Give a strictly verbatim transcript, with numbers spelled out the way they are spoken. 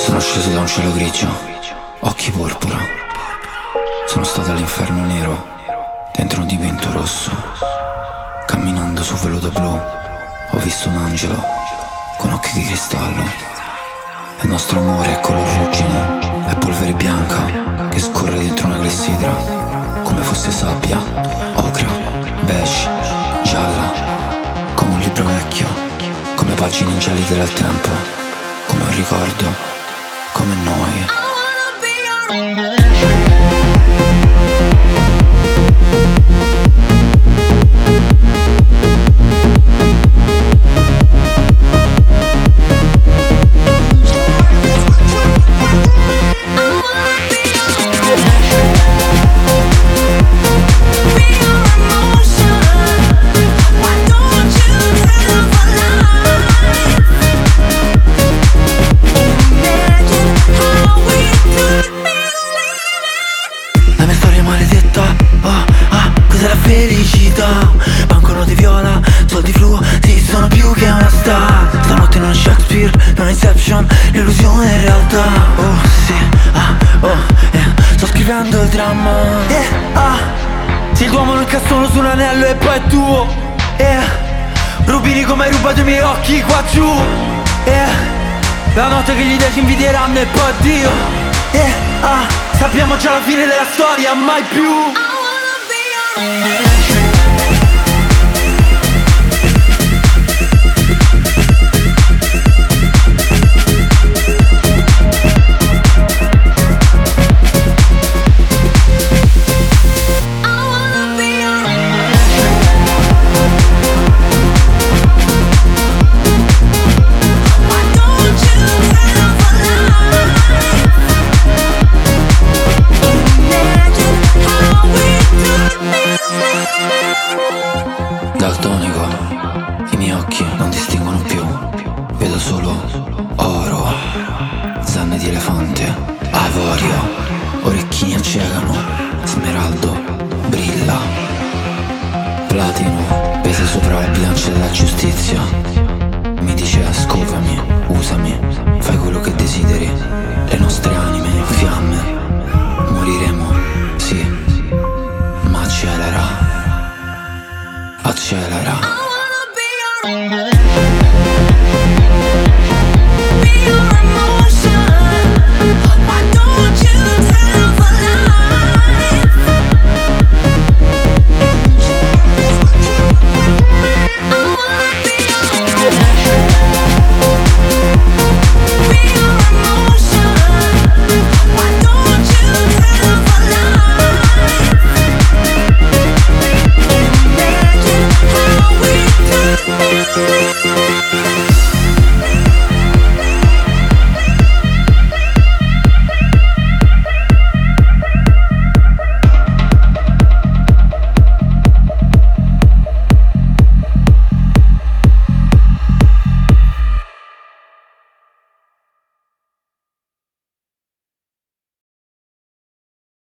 Sono sceso da un cielo grigio, occhi porpora. Sono stato all'inferno nero, dentro un dipinto rosso. Camminando su veluto blu, ho visto un angelo con occhi di cristallo. Il nostro amore è color ruggine, è polvere bianca che scorre dentro una clessidra, come fosse sabbia, ocra, beige, gialla, come un libro vecchio, come pagine ingelide del tempo, come un ricordo, come noi. Felicità, banconote viola, soldi fluo, sì, sono più che una star. Stanotte non è Shakespeare, non è Inception, l'illusione è realtà. Oh sì, ah, oh, eh, sto scrivendo il dramma. Eh, ah, sei l'uomo nel cassone su un anello e poi è tuo. Eh, rubini come hai rubato i miei occhi qua giù. Eh, la notte che gli dei ci invidieranno e poi addio. Eh, ah, sappiamo già la fine della storia, mai più. Daltonico, i miei occhi non distinguono più, vedo solo oro, zanne di elefante, avorio, orecchini accecano, smeraldo, brilla, platino, pesa sopra la bilancia della giustizia, mi dice scovami.